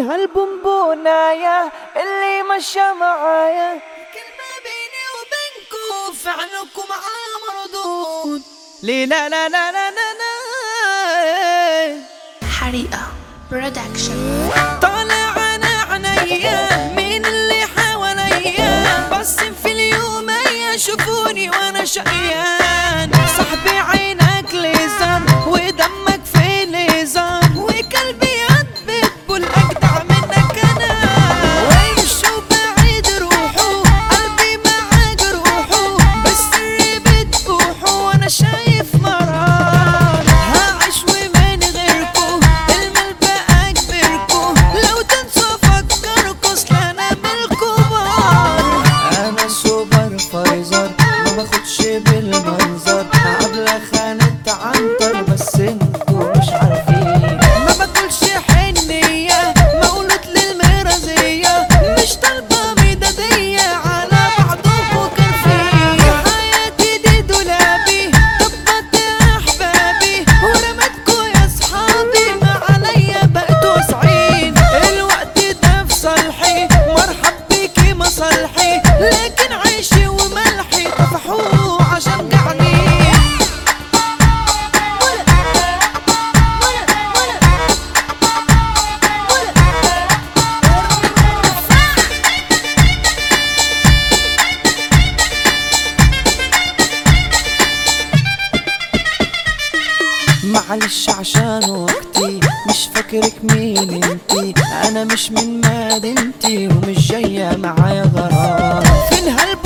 هالبونبوناية اللي مشى معايا، كل ما بيني وبينكم فعلكم مردود. لي لا لا لا لا لا لا. حريقة برودكشن. طالع انا عينيا مين اللي حواليا، بس في اليوم يشوفوني وانا شقيان. صاحبي عينك ليزر ودمك في ليزر، وقلبي يدبب والاجدع منك انا. ويمشوا بعيد روحوا قلبي معاك روحوا، بالسر بتبوحوا وانا شايف مرار. هعيش ومن غيركوا المال بقى كبركوا، لو تنسوا فكركوا اصل انا من الكبار. انا سوبر فايزر ما باخدش بالمنظر، عبلة خانت عنتر بس انتوا مش عارفين. ما باكلش حنية مولود للمرازية، مش طالبة مدادية على بعضكوا كرفين. حياتي دي دولابي طبت احبابي، ورمتكوا يا صحابي ما عليا بقيتوا واسعين. الوقت ده في صالحي مرحب بيكي مصالحي، لكن عيشي وملحي طفحوه عشان جعانين. معلش عشان وقتي مش فاكرك مين انتي، انا مش من مدينتي ومش جاية معايا غرام. فين